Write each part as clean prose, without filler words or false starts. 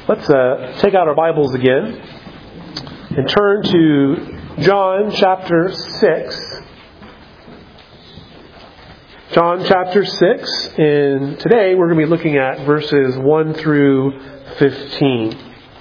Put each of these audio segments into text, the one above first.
Let's take out our Bibles again and turn to John chapter 6. John chapter 6, and today we're going to be looking at verses 1 through 15.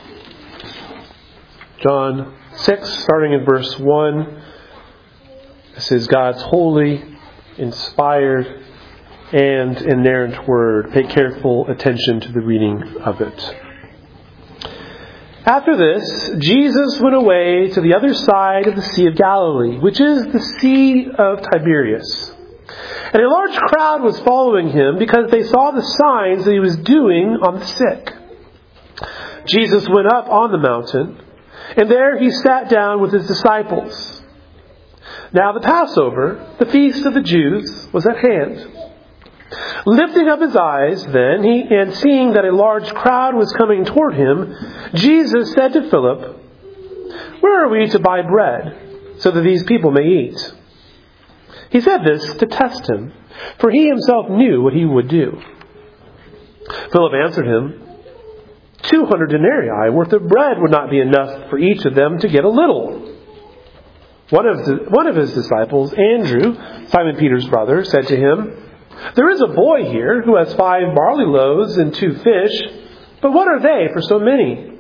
John 6, starting in verse 1. This is God's holy, inspired, and inerrant word. Pay careful attention to the reading of it. After this, Jesus went away to the other side of the Sea of Galilee, which is the Sea of Tiberias. And a large crowd was following him because they saw the signs that he was doing on the sick. Jesus went up on the mountain, and there he sat down with his disciples. Now the Passover, the feast of the Jews, was at hand. Lifting up his eyes then, and seeing that a large crowd was coming toward him, Jesus said to Philip, "Where are we to buy bread, so that these people may eat?" He said this to test him, for he himself knew what he would do. Philip answered him, 200 denarii worth of bread would not be enough for each of them to get a little. One of his disciples, Andrew, Simon Peter's brother, said to him, "There is a boy here who has 5 barley loaves and 2 fish, but what are they for so many?"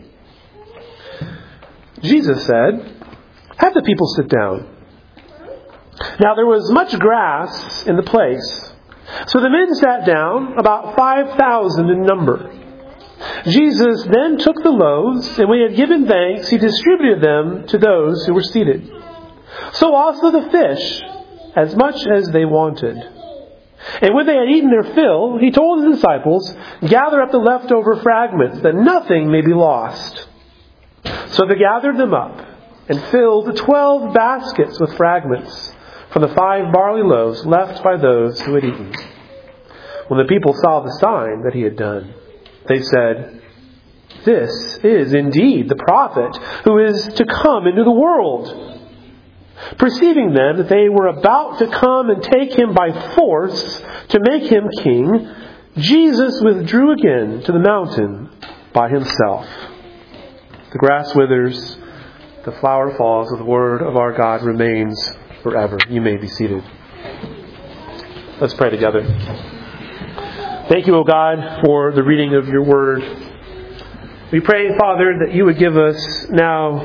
Jesus said, "Have the people sit down." Now there was much grass in the place, so the men sat down, about 5,000 in number. Jesus then took the loaves, and when he had given thanks, he distributed them to those who were seated. So also the fish, as much as they wanted. And when they had eaten their fill, he told his disciples, "Gather up the leftover fragments, that nothing may be lost." So they gathered them up and filled 12 baskets with fragments from the 5 barley loaves left by those who had eaten. When the people saw the sign that he had done, they said, "This is indeed the prophet who is to come into the world." Perceiving then that they were about to come and take him by force to make him king, Jesus withdrew again to the mountain by himself. The grass withers, the flower falls, but the word of our God remains forever. You may be seated. Let's pray together. Thank you, O God, for the reading of your word. We pray, Father, that you would give us now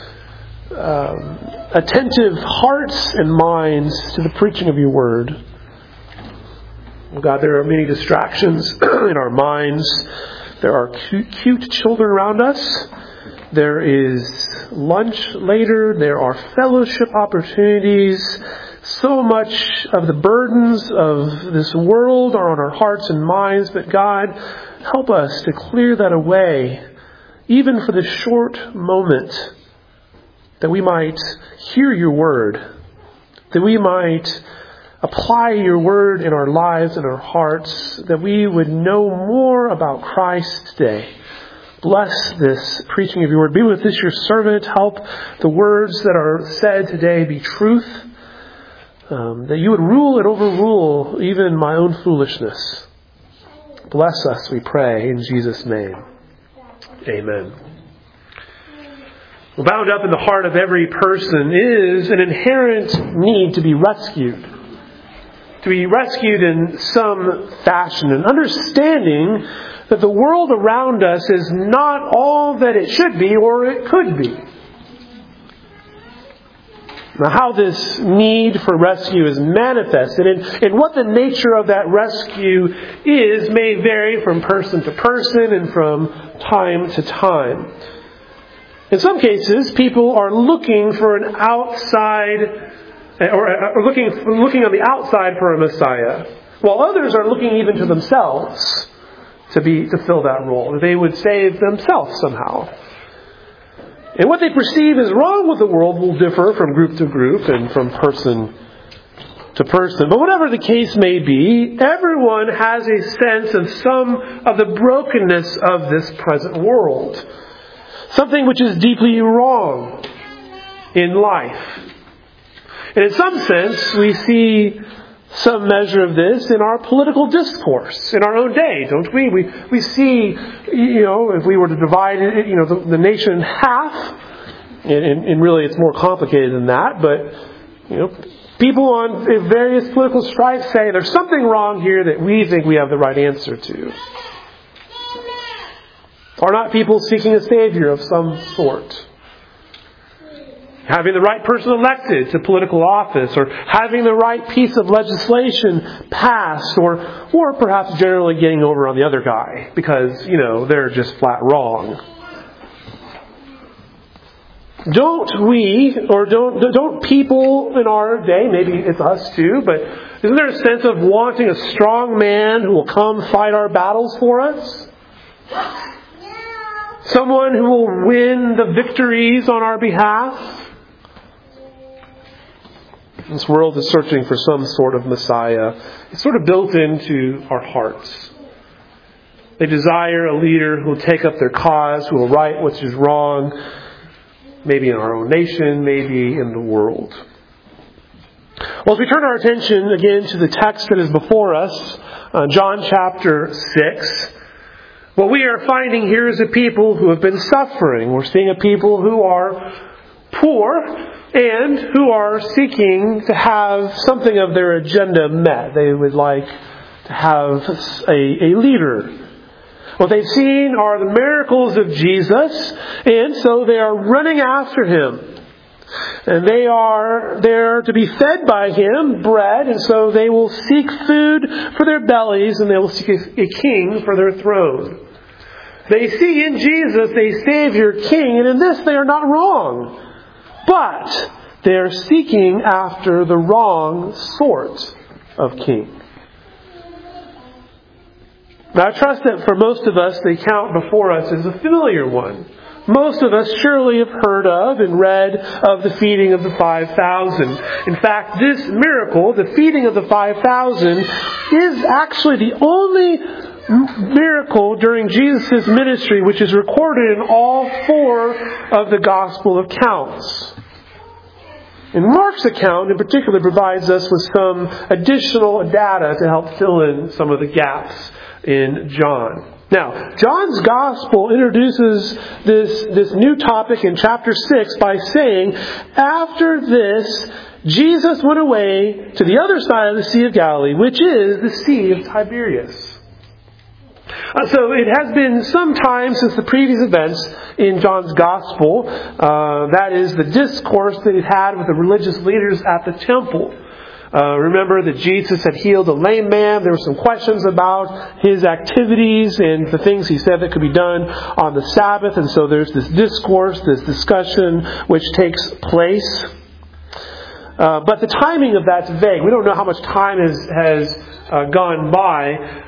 attentive hearts and minds to the preaching of your word. Oh God, there are many distractions in our minds. There are cute children around us. There is lunch later. There are fellowship opportunities. So much of the burdens of this world are on our hearts and minds. But God, help us to clear that away, even for the short moment, that we might hear your word, that we might apply your word in our lives and our hearts, that we would know more about Christ today. Bless this preaching of your word. Be with this, your servant. Help the words that are said today be truth, that you would rule and overrule even my own foolishness. Bless us, we pray, in Jesus' name. Amen. Bound up in the heart of every person is an inherent need to be rescued. To be rescued in some fashion. An understanding that the world around us is not all that it should be or it could be. Now, how this need for rescue is manifested and what the nature of that rescue is may vary from person to person and from time to time. In some cases, people are looking for an outside, or looking on the outside for a Messiah, while others are looking even to themselves to fill that role. They would save themselves somehow. And what they perceive is wrong with the world will differ from group to group and from person to person. But whatever the case may be, everyone has a sense of some of the brokenness of this present world. Something which is deeply wrong in life. And in some sense, we see some measure of this in our political discourse in our own day, don't we? We see, if we were to divide the nation in half, and really it's more complicated than that, but people on various political stripes say there's something wrong here that we think we have the right answer to. Are not people seeking a Savior of some sort? Having the right person elected to political office, or having the right piece of legislation passed, or perhaps generally getting over on the other guy because, they're just flat wrong. Don't people in our day, maybe it's us too, but isn't there a sense of wanting a strong man who will come fight our battles for us? Someone who will win the victories on our behalf? This world is searching for some sort of Messiah. It's sort of built into our hearts. They desire a leader who will take up their cause, who will right what is wrong, maybe in our own nation, maybe in the world. Well, as we turn our attention again to the text that is before us, John chapter 6, what we are finding here is a people who have been suffering. We're seeing a people who are poor and who are seeking to have something of their agenda met. They would like to have a leader. What they've seen are the miracles of Jesus, and so they are running after Him. And they are there to be fed by Him, bread, and so they will seek food for their bellies, and they will seek a king for their throne. They see in Jesus a Savior King, and in this they are not wrong. But they are seeking after the wrong sort of king. Now I trust that for most of us, the account before us is a familiar one. Most of us surely have heard of and read of the feeding of the 5,000. In fact, this miracle, the feeding of the 5,000, is actually the only miracle during Jesus' ministry which is recorded in all 4 of the gospel accounts. And Mark's account in particular provides us with some additional data to help fill in some of the gaps in John. Now, John's Gospel introduces this new topic in chapter 6 by saying, after this, Jesus went away to the other side of the Sea of Galilee, which is the Sea of Tiberias. So it has been some time since the previous events in John's Gospel. That is the discourse that he had with the religious leaders at the temple. Remember that Jesus had healed a lame man. There were some questions about his activities and the things he said that could be done on the Sabbath. And so there's this discourse, this discussion which takes place. But the timing of that's vague. We don't know how much time has gone by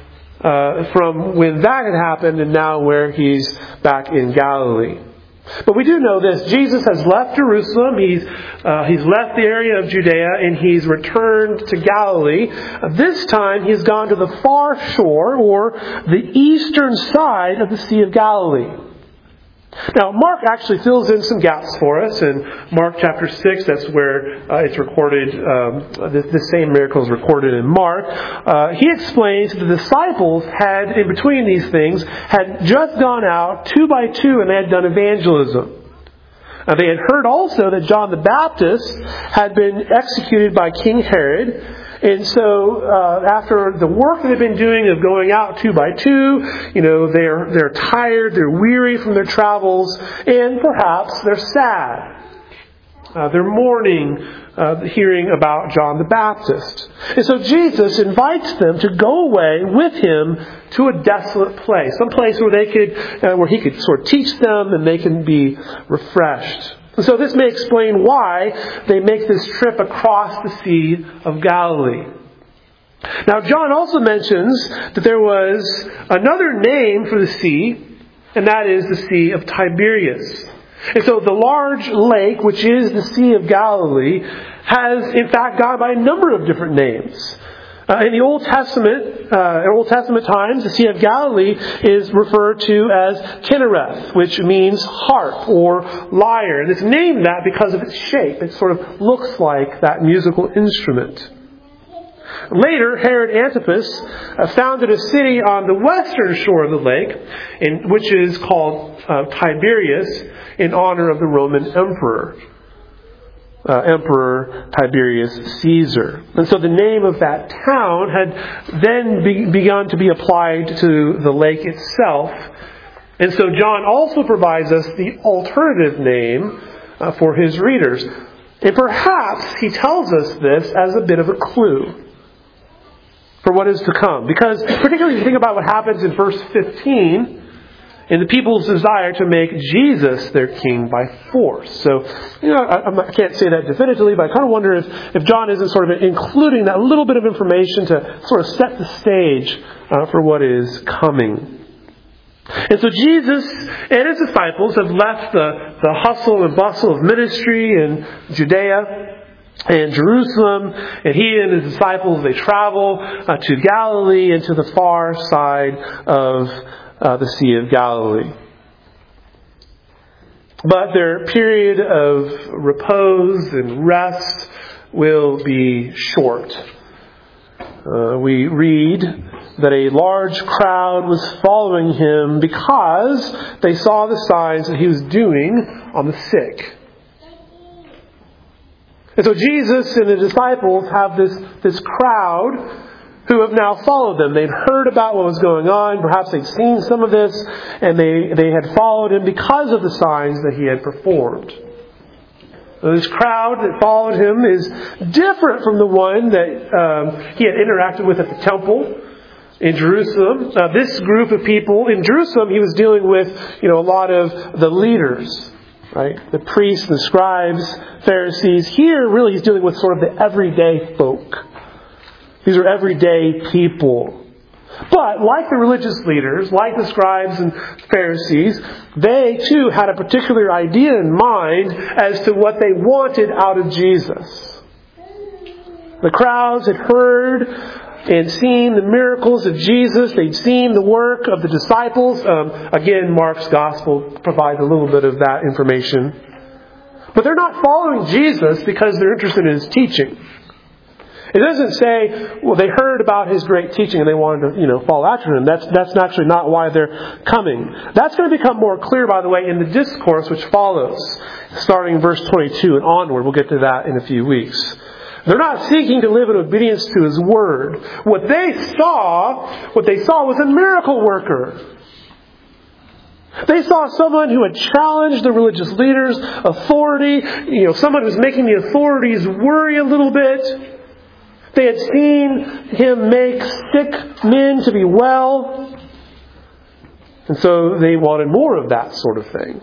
from when that had happened and now where he's back in Galilee. But we do know this. Jesus has left Jerusalem. He's left the area of Judea and he's returned to Galilee. This time he's gone to the far shore, or the eastern side of the Sea of Galilee. Now, Mark actually fills in some gaps for us. In Mark chapter 6, that's where it's recorded. The same miracle is recorded in Mark. He explains that the disciples had, in between these things, had just gone out 2 by 2 and they had done evangelism. They had heard also that John the Baptist had been executed by King Herod. And so, after the work they've been doing of going out 2 by 2, they're tired, they're weary from their travels, and perhaps they're sad. They're mourning, hearing about John the Baptist. And so Jesus invites them to go away with him to a desolate place, some place where he could sort of teach them and they can be refreshed. And so this may explain why they make this trip across the Sea of Galilee. Now, John also mentions that there was another name for the sea, and that is the Sea of Tiberias. And so the large lake, which is the Sea of Galilee, has in fact gone by a number of different names. In the Old Testament times, the Sea of Galilee is referred to as Kinnereth, which means harp or lyre. And it's named that because of its shape. It sort of looks like that musical instrument. Later, Herod Antipas founded a city on the western shore of the lake, which is called Tiberias, in honor of the Roman emperor. Emperor Tiberius Caesar. And so the name of that town had then begun to be applied to the lake itself. And so John also provides us the alternative name for his readers. And perhaps he tells us this as a bit of a clue for what is to come. Because particularly if you think about what happens in verse 15, in the people's desire to make Jesus their king by force. So, I can't say that definitively, but I kind of wonder if John isn't sort of including that little bit of information to sort of set the stage for what is coming. And so Jesus and his disciples have left the hustle and bustle of ministry in Judea and Jerusalem, and he and his disciples, they travel to Galilee and to the far side of the Sea of Galilee. But their period of repose and rest will be short. We read that a large crowd was following him because they saw the signs that he was doing on the sick. And so Jesus and the disciples have this crowd who have now followed them. They'd heard about what was going on. Perhaps they'd seen some of this, and they had followed him because of the signs that he had performed. So this crowd that followed him is different from the one that he had interacted with at the temple in Jerusalem. This group of people in Jerusalem, he was dealing with, a lot of the leaders, right? The priests, the scribes, Pharisees. Here, really, he's dealing with sort of the everyday folk. These are everyday people. But like the religious leaders, like the scribes and Pharisees, they too had a particular idea in mind as to what they wanted out of Jesus. The crowds had heard and seen the miracles of Jesus. They'd seen the work of the disciples. Again, Mark's gospel provides a little bit of that information. But they're not following Jesus because they're interested in his teaching. It doesn't say, well, they heard about his great teaching and they wanted to, follow after him. That's actually not why they're coming. That's going to become more clear, by the way, in the discourse which follows, starting in verse 22 and onward. We'll get to that in a few weeks. They're not seeking to live in obedience to his word. What they saw was a miracle worker. They saw someone who had challenged the religious leaders' authority, someone who's making the authorities worry a little bit. They had seen him make sick men to be well. And so they wanted more of that sort of thing.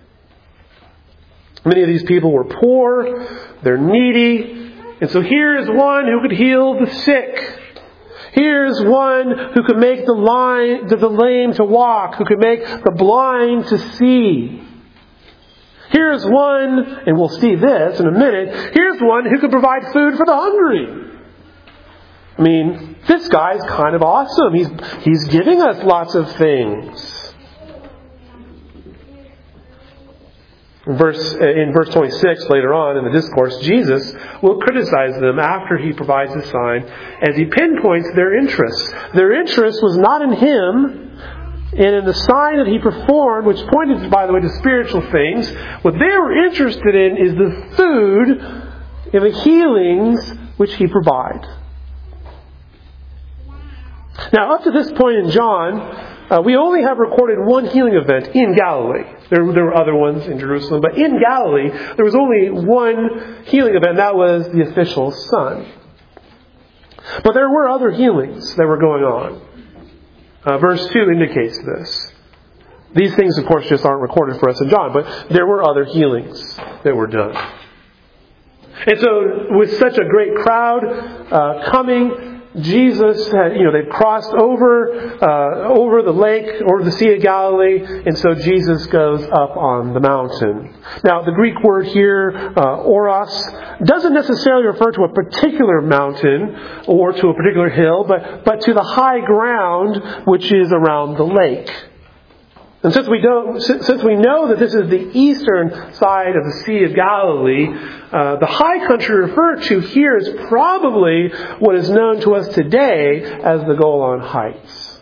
Many of these people were poor. They're needy. And so here's one who could heal the sick. Here's one who could make the lame to walk, who could make the blind to see. Here's one, and we'll see this in a minute, here's one who could provide food for the hungry. I mean, this guy's kind of awesome. He's giving us lots of things. In verse 26, later on in the discourse, Jesus will criticize them after he provides the sign as he pinpoints their interest. Their interest was not in him and in the sign that he performed, which pointed, by the way, to spiritual things. What they were interested in is the food and the healings which he provides. Now, up to this point in John, we only have recorded one healing event in Galilee. There were other ones in Jerusalem, but in Galilee, there was only one healing event. That was the official's son. But there were other healings that were going on. Verse 2 indicates this. These things, of course, just aren't recorded for us in John, but there were other healings that were done. And so, with such a great crowd coming, Jesus had, they've crossed over the lake, over the Sea of Galilee, and so Jesus goes up on the mountain. Now, the Greek word here, oros, doesn't necessarily refer to a particular mountain or to a particular hill, but to the high ground which is around the lake. And since we know that this is the eastern side of the Sea of Galilee, the high country referred to here is probably what is known to us today as the Golan Heights.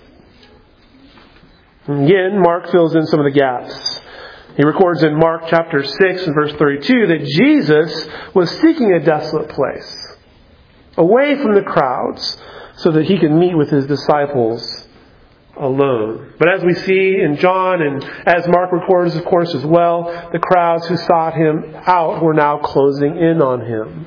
And again, Mark fills in some of the gaps. He records in Mark chapter 6 and verse 32 that Jesus was seeking a desolate place, away from the crowds, so that he could meet with his disciples alone. But as we see in John, and as Mark records, of course, as well, the crowds who sought him out were now closing in on him.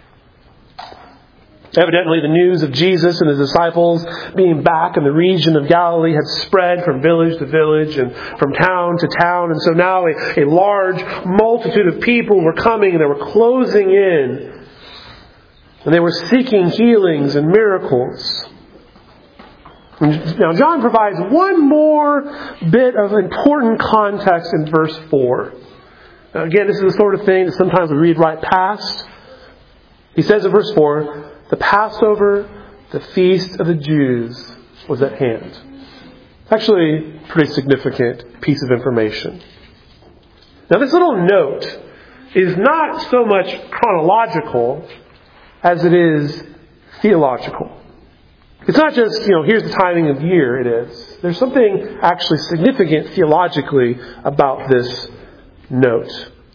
Evidently, the news of Jesus and his disciples being back in the region of Galilee had spread from village to village and from town to town. And so now a large multitude of people were coming and they were closing in. And they were seeking healings and miracles. Now, John provides one more bit of important context in verse 4. Now, again, this is the sort of thing that sometimes we read right past. He says in verse 4, the Passover, the feast of the Jews, was at hand. Actually, a pretty significant piece of information. Now, this little note is not so much chronological as it is theological. It's not just, here's the timing of year, it is. There's something actually significant theologically about this note.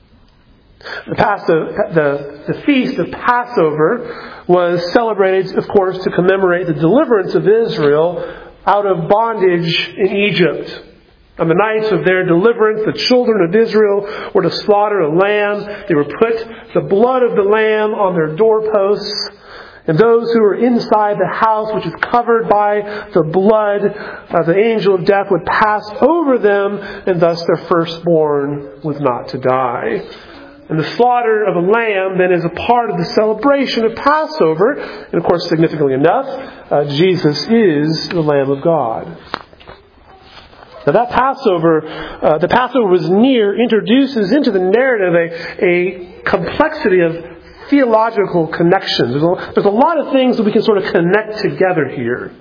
The feast of Passover was celebrated, of course, to commemorate the deliverance of Israel out of bondage in Egypt. On the nights of their deliverance, the children of Israel were to slaughter a lamb. They would put the blood of the lamb on their doorposts. And those who were inside the house, which is covered by the blood, the angel of death would pass over them, and thus their firstborn was not to die. And the slaughter of a lamb then is a part of the celebration of Passover. And of course, significantly enough, Jesus is the Lamb of God. Now that the Passover was near, introduces into the narrative a complexity of theological connections. There's a lot of things that we can sort of connect together here.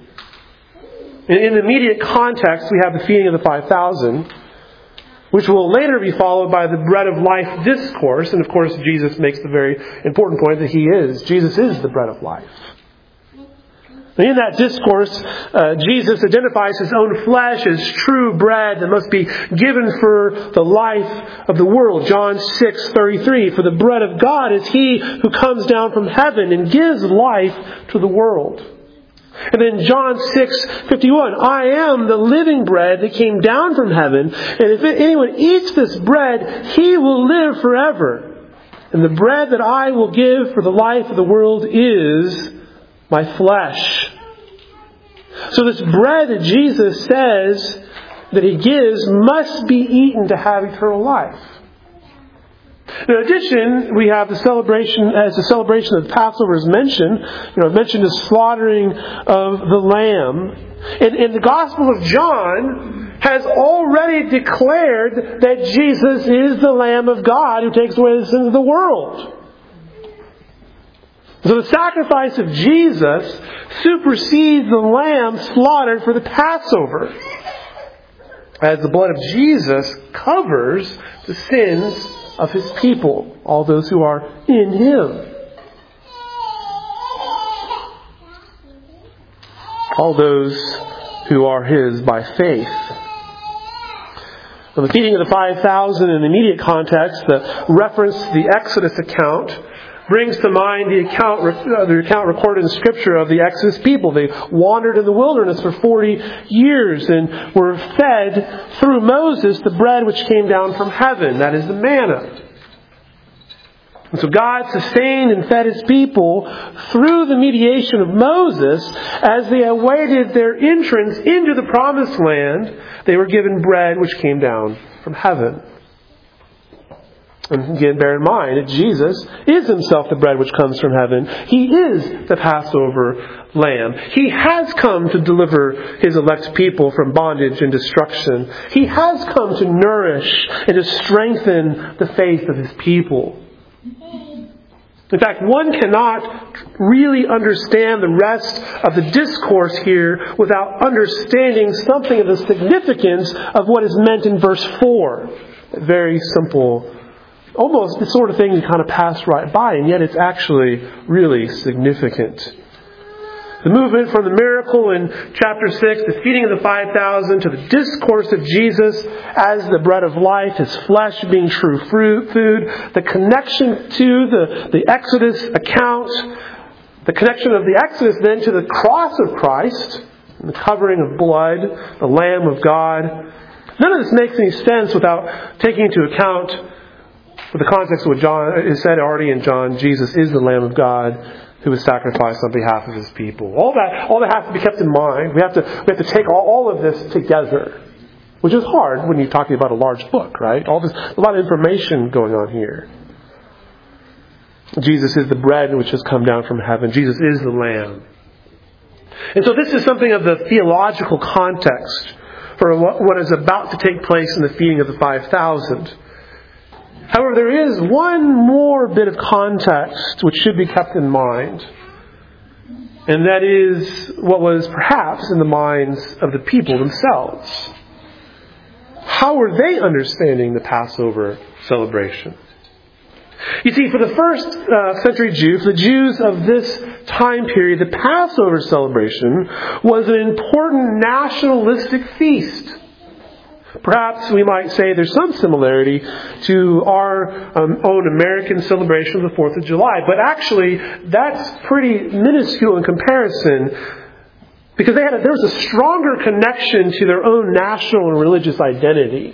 In the immediate context, we have the feeding of the 5,000, which will later be followed by the bread of life discourse. And of course, Jesus makes the very important point that Jesus is the bread of life. In that discourse, Jesus identifies his own flesh as true bread that must be given for the life of the world. John 6:33, for the bread of God is he who comes down from heaven and gives life to the world. And then John 6:51, I am the living bread that came down from heaven, and if anyone eats this bread, he will live forever. And the bread that I will give for the life of the world is my flesh. So this bread that Jesus says that he gives must be eaten to have eternal life. In addition, we have the celebration of Passover is mentioned. I've mentioned the slaughtering of the lamb. And the Gospel of John has already declared that Jesus is the Lamb of God who takes away the sins of the world. So the sacrifice of Jesus supersedes the lamb slaughtered for the Passover, as the blood of Jesus covers the sins of his people, all those who are in him. All those who are his by faith. Now, the feeding of the 5,000 in the immediate context, the reference to the Exodus account, brings to mind the account recorded in Scripture of the Exodus people. They wandered in the wilderness for 40 years and were fed through Moses the bread which came down from heaven. That is the manna. And so God sustained and fed his people through the mediation of Moses as they awaited their entrance into the promised land. They were given bread which came down from heaven. And again, bear in mind that Jesus is himself the bread which comes from heaven. He is the Passover lamb. He has come to deliver his elect people from bondage and destruction. He has come to nourish and to strengthen the faith of his people. In fact, one cannot really understand the rest of the discourse here without understanding something of the significance of what is meant in verse 4. Very simple, almost the sort of thing you kind of pass right by, and yet it's actually really significant. The movement from the miracle in chapter 6, the feeding of the 5,000, to the discourse of Jesus as the bread of life, His flesh being true food, the connection to the Exodus account, the connection of the Exodus then to the cross of Christ, the covering of blood, the Lamb of God. None of this makes any sense without taking into account the context of what John is said already in John. Jesus is the Lamb of God who was sacrificed on behalf of His people. All that has to be kept in mind. We have to take all of this together, which is hard when you're talking about a large book, right? A lot of information going on here. Jesus is the bread which has come down from heaven. Jesus is the Lamb. And so this is something of the theological context for what is about to take place in the feeding of the 5,000. However, there is one more bit of context which should be kept in mind. And that is what was perhaps in the minds of the people themselves. How were they understanding the Passover celebration? You see, for the first century Jews, the Jews of this time period, the Passover celebration was an important nationalistic feast. Perhaps we might say there's some similarity to our own American celebration of the 4th of July. But actually, that's pretty minuscule in comparison, because there was a stronger connection to their own national and religious identity.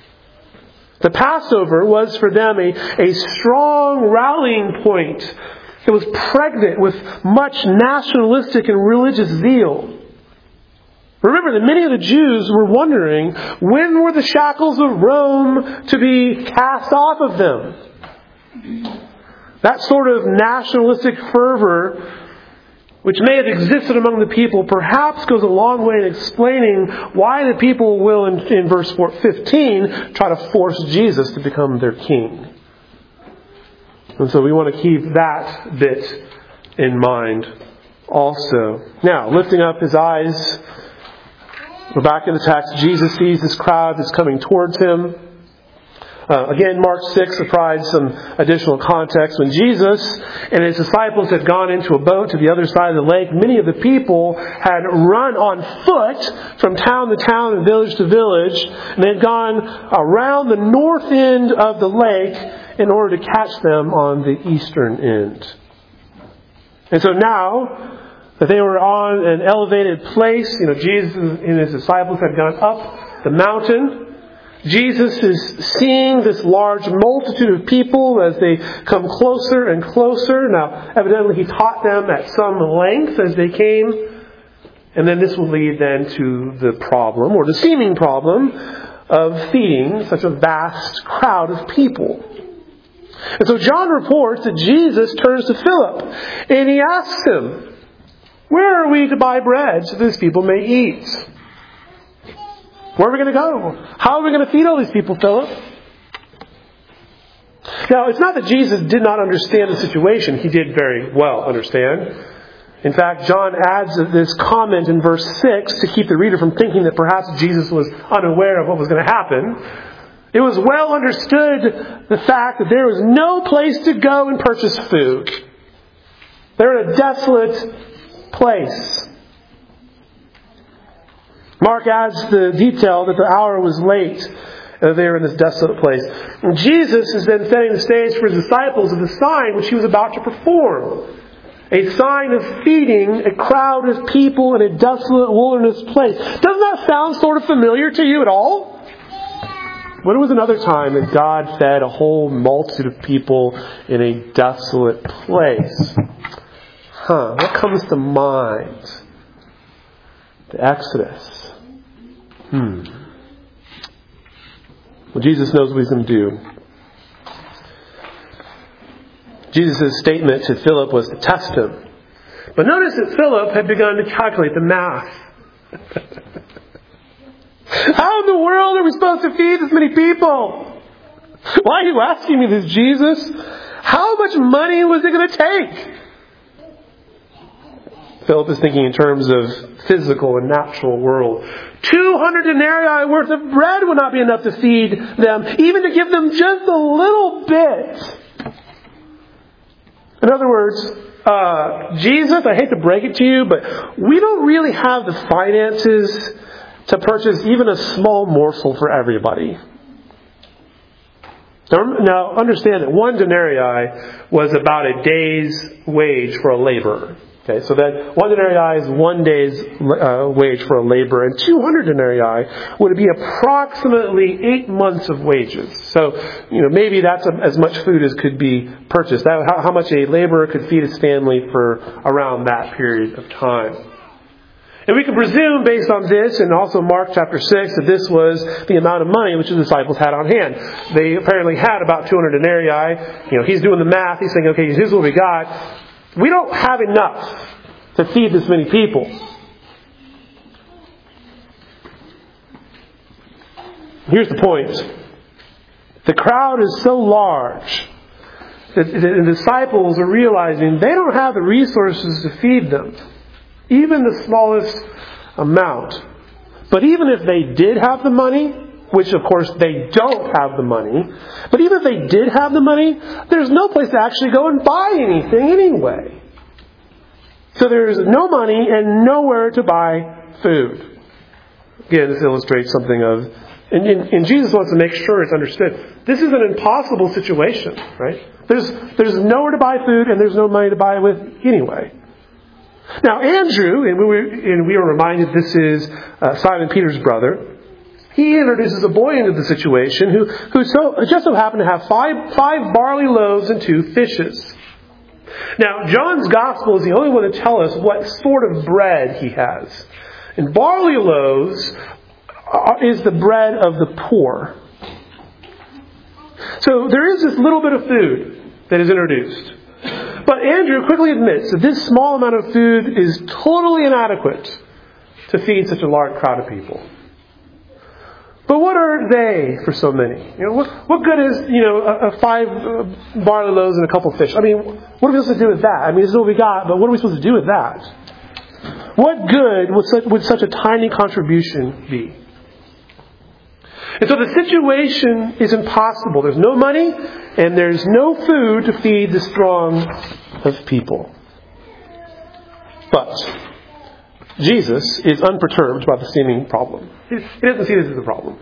The Passover was for them a strong rallying point. It was pregnant with much nationalistic and religious zeal. Remember that many of the Jews were wondering, when were the shackles of Rome to be cast off of them? That sort of nationalistic fervor, which may have existed among the people, perhaps goes a long way in explaining why the people will, in verse 15, try to force Jesus to become their king. And so we want to keep that bit in mind also. Now, lifting up his eyes, we're back in the text. Jesus sees this crowd that's coming towards him. Again, Mark 6 provides some additional context. When Jesus and his disciples had gone into a boat to the other side of the lake, many of the people had run on foot from town to town and village to village, and they had gone around the north end of the lake in order to catch them on the eastern end. And so now that they were on an elevated place, Jesus and his disciples had gone up the mountain. Jesus is seeing this large multitude of people as they come closer and closer. Now, evidently he taught them at some length as they came. And then this will lead then to the problem, or the seeming problem, of feeding such a vast crowd of people. And so John reports that Jesus turns to Philip and he asks him, "Where are we to buy bread so these people may eat?" Where are we going to go? How are we going to feed all these people, Philip? Now, it's not that Jesus did not understand the situation. He did very well understand. In fact, John adds this comment in verse 6 to keep the reader from thinking that perhaps Jesus was unaware of what was going to happen. It was well understood the fact that there was no place to go and purchase food. They're in a desolate place. Mark adds the detail that the hour was late. They were in this desolate place. And Jesus is then setting the stage for his disciples of the sign which he was about to perform. A sign of feeding a crowd of people in a desolate wilderness place. Doesn't that sound sort of familiar to you at all? When was another time that God fed a whole multitude of people in a desolate place? What comes to mind? The Exodus. Well, Jesus knows what he's going to do. Jesus' statement to Philip was to test him. But notice that Philip had begun to calculate the math. How in the world are we supposed to feed this many people? Why are you asking me this, Jesus? How much money was it going to take? Philip is thinking in terms of physical and natural world. 200 denarii worth of bread would not be enough to feed them, even to give them just a little bit. In other words, Jesus, I hate to break it to you, but we don't really have the finances to purchase even a small morsel for everybody. Now, understand that 1 denarii was about a day's wage for a laborer. Okay, so that 1 denarii is 1 day's wage for a laborer, and 200 denarii would be approximately 8 months of wages. So, maybe that's as much food as could be purchased. How much a laborer could feed his family for around that period of time. And we can presume, based on this, and also Mark chapter 6, that this was the amount of money which the disciples had on hand. They apparently had about 200 denarii. He's doing the math. He's saying, okay, here's what we got. We don't have enough to feed this many people. Here's the point. The crowd is so large that the disciples are realizing they don't have the resources to feed them. Even the smallest amount. But even if they did have the money, which of course they don't have the money, but even if they did have the money, there's no place to actually go and buy anything anyway. So there's no money and nowhere to buy food. Again, this illustrates something of, and Jesus wants to make sure it's understood. This is an impossible situation, right? There's nowhere to buy food and there's no money to buy it with anyway. Now, Andrew, and we are reminded this is Simon Peter's brother, he introduces a boy into the situation who just so happened to have five barley loaves and 2 fishes. Now, John's Gospel is the only one to tell us what sort of bread he has. And barley loaves is the bread of the poor. So there is this little bit of food that is introduced. But Andrew quickly admits that this small amount of food is totally inadequate to feed such a large crowd of people. But what are they for so many? What good is, 5 barley loaves and a couple of fish? I mean, what are we supposed to do with that? I mean, this is what we got, but what are we supposed to do with that? What good would such a tiny contribution be? And so the situation is impossible. There's no money and there's no food to feed the strong of people. But Jesus is unperturbed by the seeming problem. He doesn't see this as a problem.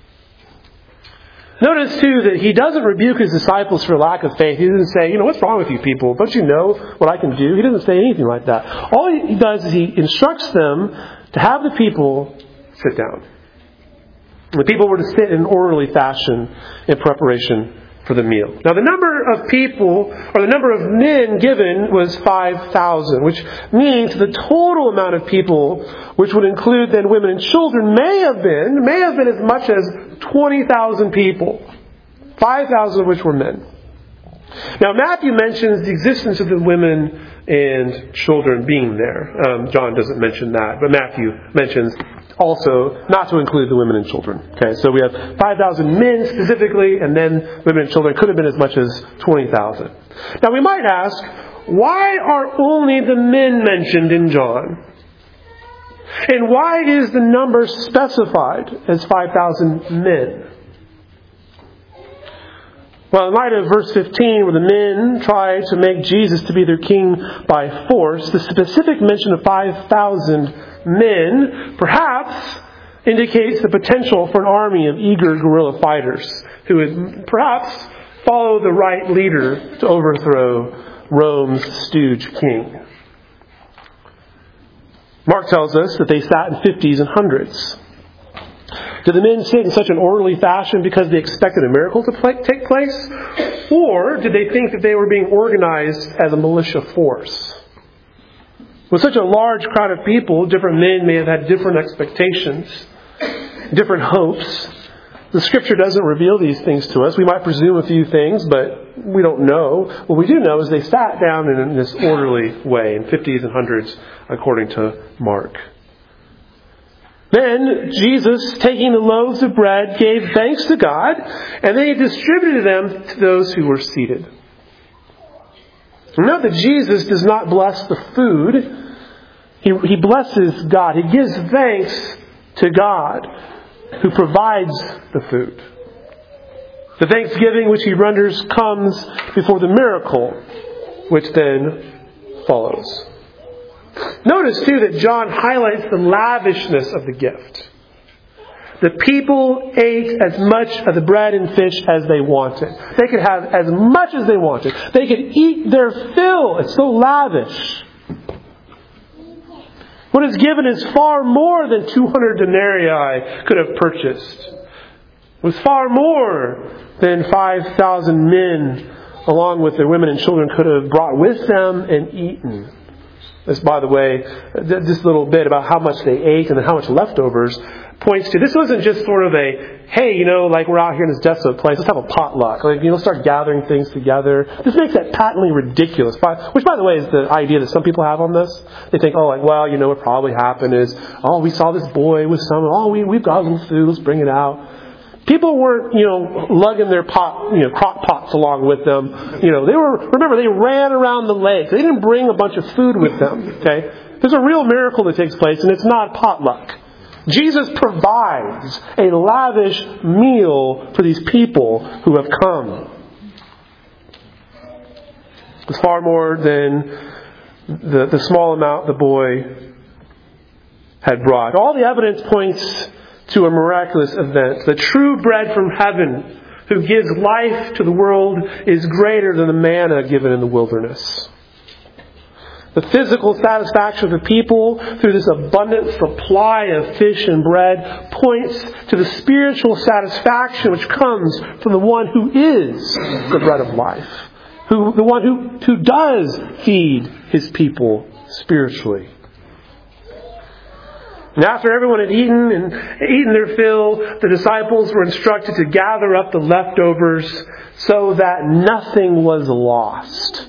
Notice, too, that he doesn't rebuke his disciples for lack of faith. He doesn't say, what's wrong with you people? Don't you know what I can do? He doesn't say anything like that. All he does is he instructs them to have the people sit down. The people were to sit in an orderly fashion in preparation for the meal. Now, the number of people, or the number of men given was 5,000, which means the total amount of people, which would include then women and children, may have been as much as 20,000 people. 5,000 of which were men. Now, Matthew mentions the existence of the women and children being there. John doesn't mention that, but Matthew mentions also not to include the women and children. Okay, so we have 5,000 men specifically, and then women and children could have been as much as 20,000. Now, we might ask, why are only the men mentioned in John? And why is the number specified as 5,000 men? Well, in light of verse 15, where the men try to make Jesus to be their king by force, the specific mention of 5,000 men perhaps indicates the potential for an army of eager guerrilla fighters who would perhaps follow the right leader to overthrow Rome's stooge king. Mark tells us that they sat in 50s and hundreds. Did the men sit in such an orderly fashion because they expected a miracle to take place? Or did they think that they were being organized as a militia force? With such a large crowd of people, different men may have had different expectations, different hopes. The Scripture doesn't reveal these things to us. We might presume a few things, but we don't know. What we do know is they sat down in this orderly way, in 50s and hundreds, according to Mark. Then Jesus, taking the loaves of bread, gave thanks to God, and then he distributed them to those who were seated. Note that Jesus does not bless the food. He blesses God. He gives thanks to God who provides the food. The thanksgiving which he renders comes before the miracle, which then follows. Notice too that John highlights the lavishness of the gift. The people ate as much of the bread and fish as they wanted. They could have as much as they wanted. They could eat their fill. It's so lavish. What is given is far more than 200 denarii could have purchased. It was far more than 5,000 men, along with their women and children, could have brought with them and eaten. This, by the way, this little bit about how much they ate and how much leftovers points to, this wasn't just sort of a, hey, like we're out here in this desolate place, let's have a potluck. Let's start gathering things together. This makes that patently ridiculous. Which, by the way, is the idea that some people have on this. They think, what probably happened is, we saw this boy with some, we've got a little food, let's bring it out. People weren't, lugging their crock pots along with them. They ran around the lake. They didn't bring a bunch of food with them, okay? There's a real miracle that takes place, and it's not potluck. Jesus provides a lavish meal for these people who have come. It's far more than the small amount the boy had brought. All the evidence points to a miraculous event. The true bread from heaven who gives life to the world is greater than the manna given in the wilderness. The physical satisfaction of the people through this abundant supply of fish and bread points to the spiritual satisfaction which comes from the one who is the bread of life. The one who does feed his people spiritually. And after everyone had eaten their fill, the disciples were instructed to gather up the leftovers so that nothing was lost.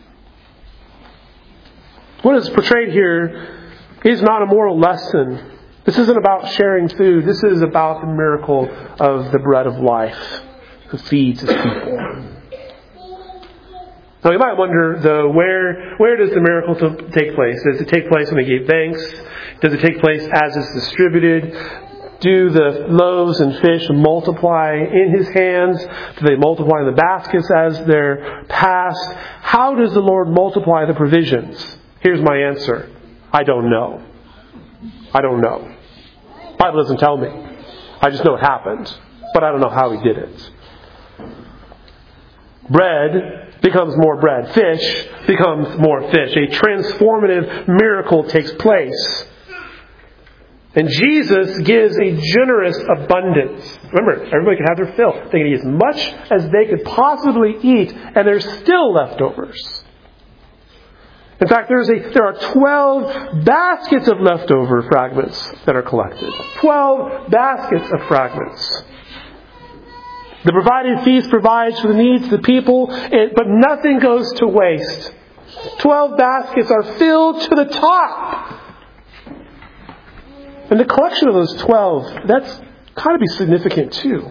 What is portrayed here is not a moral lesson. This isn't about sharing food. This is about the miracle of the bread of life who feeds his people. Now you might wonder, though, where does the miracle take place? Does it take place when they gave thanks? Does it take place as it's distributed? Do the loaves and fish multiply in his hands? Do they multiply in the baskets as they're passed? How does the Lord multiply the provisions? Here's my answer. I don't know. The Bible doesn't tell me. I just know it happened. But I don't know how he did it. Bread becomes more bread. Fish becomes more fish. A transformative miracle takes place. And Jesus gives a generous abundance. Remember, everybody can have their fill. They can eat as much as they could possibly eat, and there's still leftovers. In fact, there are 12 baskets of leftover fragments that are collected. 12 baskets of fragments. The provided feast provides for the needs of the people, but nothing goes to waste. 12 baskets are filled to the top. And the collection of those 12, that's got to be significant too.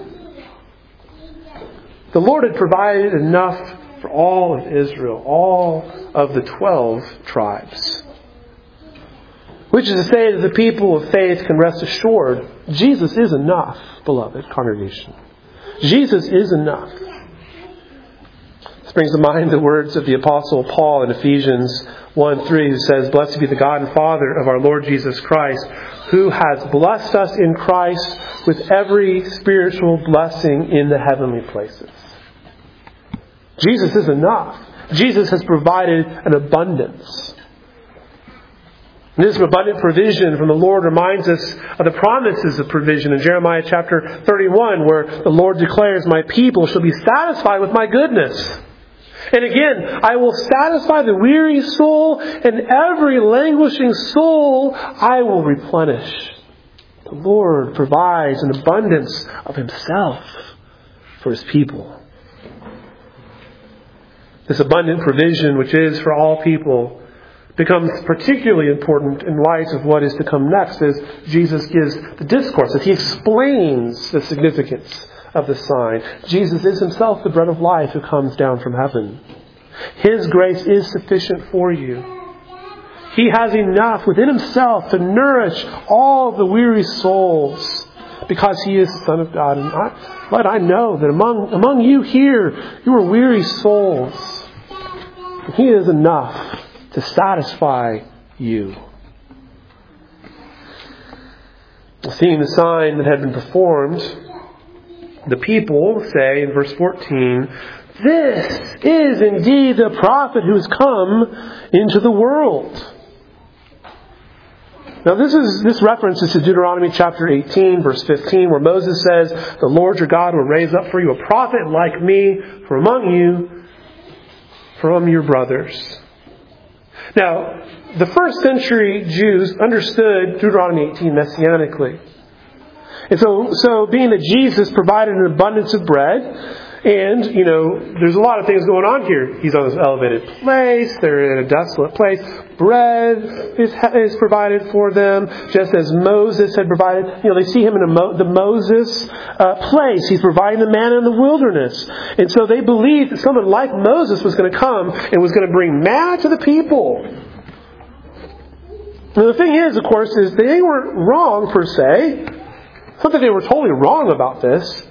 The Lord had provided enough for all of Israel, all of the 12 tribes. Which is to say that the people of faith can rest assured, Jesus is enough, beloved congregation. Jesus is enough. This brings to mind the words of the Apostle Paul in Ephesians 1:3, who says, "Blessed be the God and Father of our Lord Jesus Christ, who has blessed us in Christ with every spiritual blessing in the heavenly places." Jesus is enough. Jesus has provided an abundance. And this abundant provision from the Lord reminds us of the promises of provision in Jeremiah chapter 31, where the Lord declares, "My people shall be satisfied with my goodness. And again, I will satisfy the weary soul, and every languishing soul I will replenish." The Lord provides an abundance of Himself for His people. This abundant provision, which is for all people, becomes particularly important in light of what is to come next as Jesus gives the discourse, as He explains the significance of the sign. Jesus is Himself the bread of life who comes down from heaven. His grace is sufficient for you. He has enough within Himself to nourish all the weary souls because He is the Son of God. And I know that among you here, you are weary souls. And He is enough to satisfy you. Seeing the sign that had been performed, the people say in verse 14, "This is indeed the prophet who has come into the world." Now this reference is to Deuteronomy chapter 18, verse 15, where Moses says, "The Lord your God will raise up for you a prophet like me from among you, from your brothers." Now, the first century Jews understood Deuteronomy 18 messianically. And so being that Jesus provided an abundance of bread, and, there's a lot of things going on here. He's on this elevated place. They're in a desolate place. Bread is provided for them, just as Moses had provided. They see him in the Moses place. He's providing the manna in the wilderness. And so they believed that someone like Moses was going to come and was going to bring manna to the people. Now, the thing is, of course, is they weren't wrong per se. It's not that they were totally wrong about this.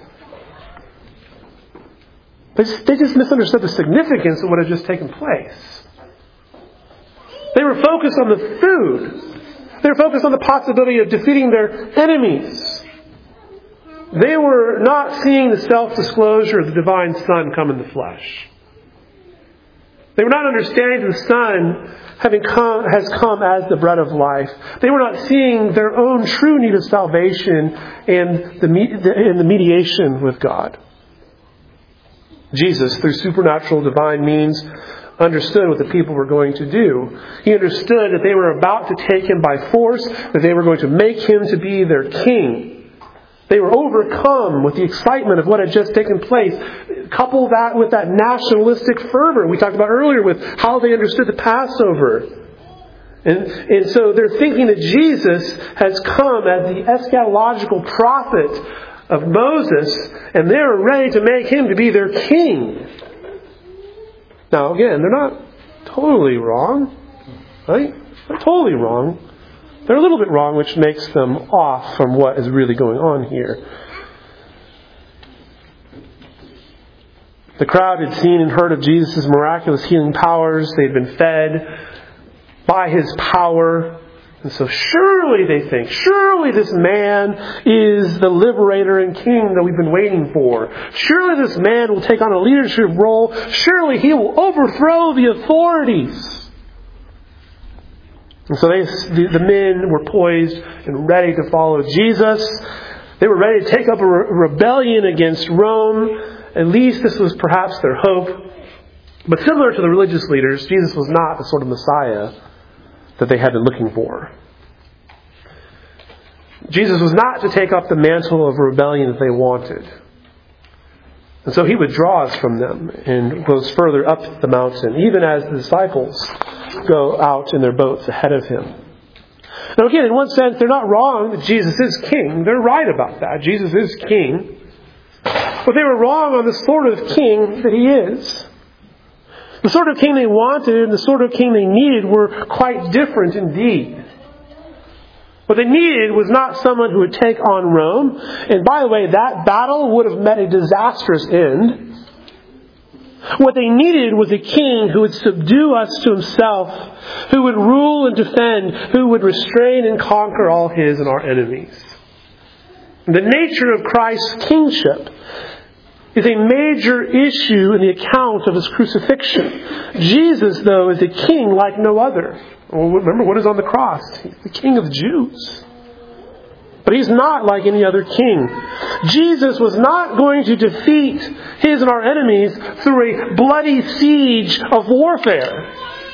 They just misunderstood the significance of what had just taken place. They were focused on the food. They were focused on the possibility of defeating their enemies. They were not seeing the self-disclosure of the divine Son come in the flesh. They were not understanding the Son has come as the bread of life. They were not seeing their own true need of salvation and the mediation with God. Jesus, through supernatural divine means, understood what the people were going to do. He understood that they were about to take Him by force, that they were going to make Him to be their king. They were overcome with the excitement of what had just taken place. Couple that with that nationalistic fervor we talked about earlier with how they understood the Passover. And so they're thinking that Jesus has come as the eschatological prophet of Moses, and they're ready to make Him to be their king. Now, again, they're not totally wrong, right? They're totally wrong. They're a little bit wrong, which makes them off from what is really going on here. The crowd had seen and heard of Jesus' miraculous healing powers. They had been fed by His power. And so surely they think, surely this man is the liberator and king that we've been waiting for. Surely this man will take on a leadership role. Surely he will overthrow the authorities. And so the men were poised and ready to follow Jesus. They were ready to take up a rebellion against Rome. At least this was perhaps their hope. But similar to the religious leaders, Jesus was not the sort of Messiah that they had been looking for. Jesus was not to take up the mantle of rebellion that they wanted. And so He withdraws from them and goes further up the mountain, even as the disciples go out in their boats ahead of Him. Now again, in one sense, they're not wrong that Jesus is king. They're right about that. Jesus is king. But they were wrong on the sort of king that He is. The sort of king they wanted and the sort of king they needed were quite different indeed. What they needed was not someone who would take on Rome. And by the way, that battle would have met a disastrous end. What they needed was a king who would subdue us to Himself, who would rule and defend, who would restrain and conquer all His and our enemies. The nature of Christ's kingship is a major issue in the account of His crucifixion. Jesus, though, is a king like no other. Well, remember what is on the cross? He's the King of the Jews. But He's not like any other king. Jesus was not going to defeat His and our enemies through a bloody siege of warfare.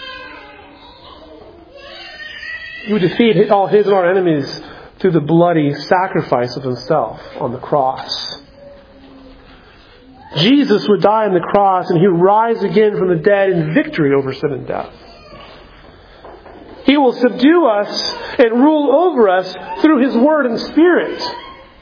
He would defeat all His and our enemies through the bloody sacrifice of Himself on the cross. Jesus would die on the cross and He would rise again from the dead in victory over sin and death. He will subdue us and rule over us through His Word and Spirit.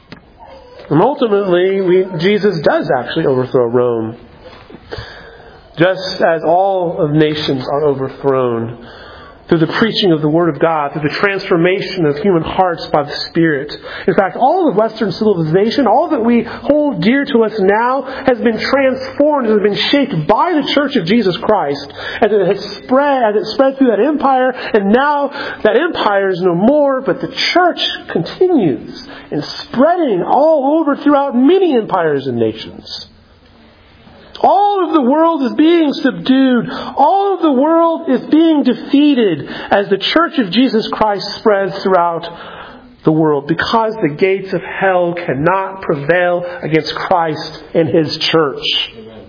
And ultimately, Jesus does actually overthrow Rome. Just as all of nations are overthrown through the preaching of the Word of God, through the transformation of human hearts by the Spirit. In fact, all of Western civilization, all that we hold dear to us now, has been transformed, has been shaped by the Church of Jesus Christ, as it spread through that empire, and now that empire is no more, but the Church continues in spreading all over throughout many empires and nations. All of the world is being subdued. All of the world is being defeated as the Church of Jesus Christ spreads throughout the world, because the gates of hell cannot prevail against Christ and His church. Amen.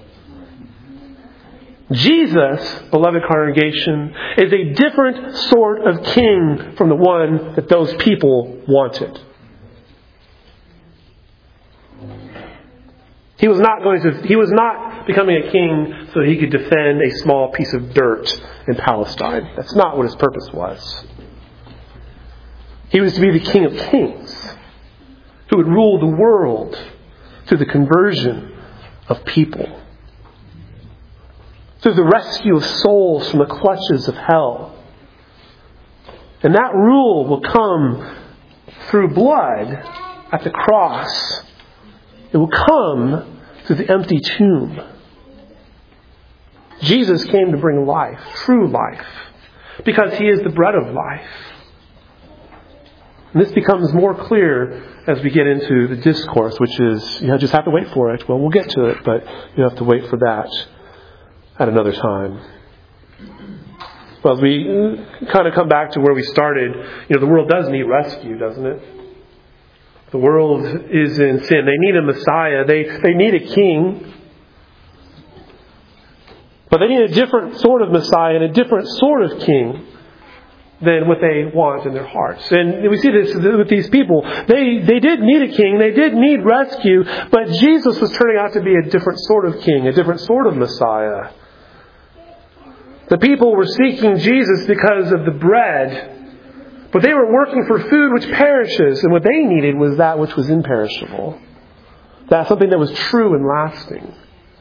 Jesus, beloved congregation, is a different sort of king from the one that those people wanted. He was not becoming a king so that he could defend a small piece of dirt in Palestine. That's not what his purpose was. He was to be the King of Kings, who would rule the world through the conversion of people, through the rescue of souls from the clutches of hell. And that rule will come through blood at the cross. It will come through the empty tomb. Jesus came to bring life, true life, because He is the bread of life. And this becomes more clear as we get into the discourse, which is, you just have to wait for it. Well, we'll get to it, but you have to wait for that at another time. Well, as we kind of come back to where we started, the world does need rescue, doesn't it? The world is in sin. They need a Messiah. They need a king. But they need a different sort of Messiah and a different sort of king than what they want in their hearts. And we see this with these people. They did need a king. They did need rescue. But Jesus was turning out to be a different sort of king, a different sort of Messiah. The people were seeking Jesus because of the bread. But they were working for food which perishes, and what they needed was that which was imperishable. That's something that was true and lasting.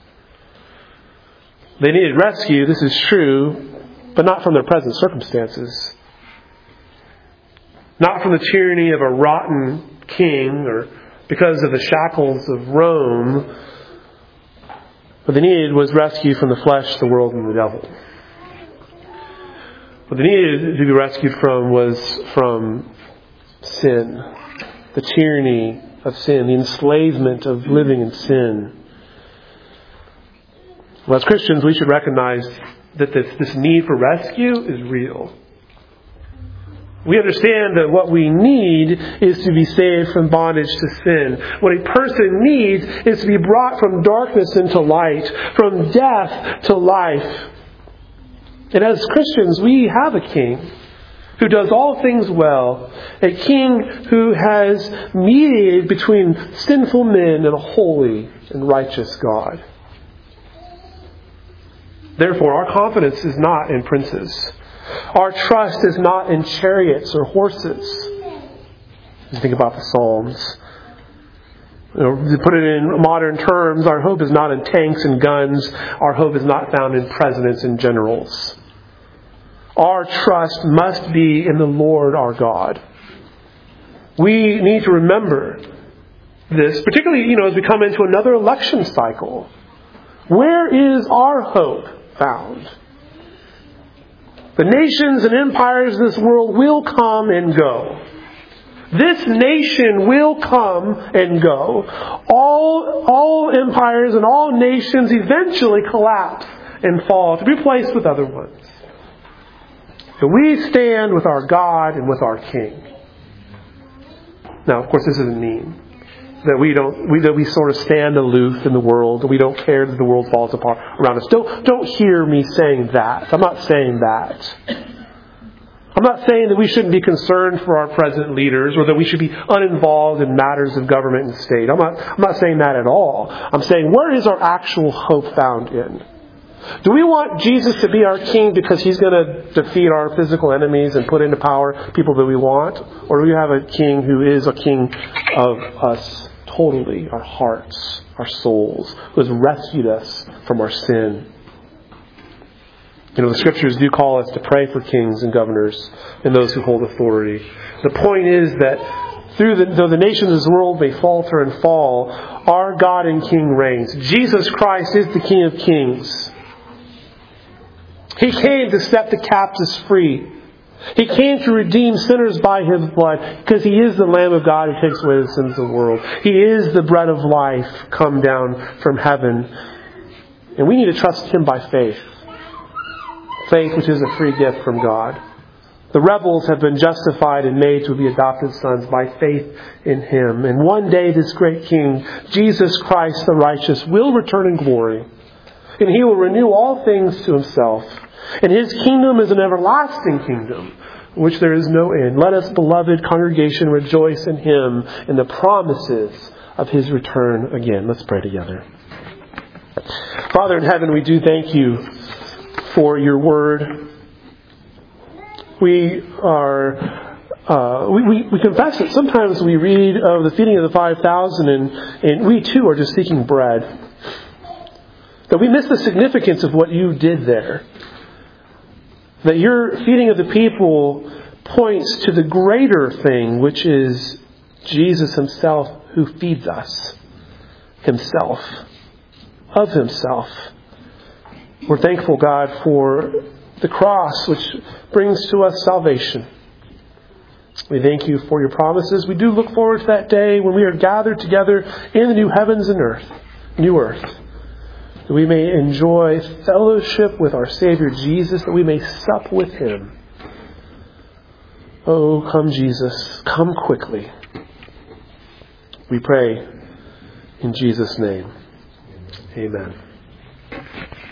They needed rescue, this is true, but not from their present circumstances. Not from the tyranny of a rotten king, or because of the shackles of Rome. What they needed was rescue from the flesh, the world, and the devil. What they needed to be rescued from was from sin, the tyranny of sin, the enslavement of living in sin. Well, as Christians, we should recognize that this need for rescue is real. We understand that what we need is to be saved from bondage to sin. What a person needs is to be brought from darkness into light, from death to life. And as Christians, we have a king who does all things well, a king who has mediated between sinful men and a holy and righteous God. Therefore, our confidence is not in princes. Our trust is not in chariots or horses. As you think about the Psalms. To put it in modern terms, our hope is not in tanks and guns. Our hope is not found in presidents and generals. Our trust must be in the Lord our God. We need to remember this, particularly, as we come into another election cycle. Where is our hope found? The nations and empires of this world will come and go. This nation will come and go. All empires and all nations eventually collapse and fall to be replaced with other ones. So we stand with our God and with our King. Now, of course, this doesn't mean that we sort of stand aloof in the world, that we don't care that the world falls apart around us. Don't hear me saying that. I'm not saying that. I'm not saying that we shouldn't be concerned for our present leaders or that we should be uninvolved in matters of government and state. I'm not saying that at all. I'm saying, where is our actual hope found in? Do we want Jesus to be our king because He's going to defeat our physical enemies and put into power people that we want? Or do we have a king who is a king of us totally, our hearts, our souls, who has rescued us from our sin? The Scriptures do call us to pray for kings and governors and those who hold authority. The point is that though the nations of this world may falter and fall, our God and King reigns. Jesus Christ is the King of kings. He came to set the captives free. He came to redeem sinners by His blood, because He is the Lamb of God who takes away the sins of the world. He is the bread of life come down from heaven. And we need to trust Him by faith. Faith which is a free gift from God. The rebels have been justified and made to be adopted sons by faith in Him. And one day this great King, Jesus Christ the righteous, will return in glory. And He will renew all things to Himself. And His kingdom is an everlasting kingdom, in which there is no end. Let us, beloved congregation, rejoice in Him and the promises of His return again. Let's pray together. Father in heaven, we do thank You for Your word. We confess that sometimes we read of the feeding of the 5,000 and we too are just seeking bread. That we miss the significance of what You did there. That Your feeding of the people points to the greater thing, which is Jesus Himself who feeds us. Himself. Of Himself. We're thankful, God, for the cross which brings to us salvation. We thank You for Your promises. We do look forward to that day when we are gathered together in the new heavens and new earth. That we may enjoy fellowship with our Savior Jesus, that we may sup with Him. Oh, come Jesus, come quickly. We pray in Jesus' name. Amen.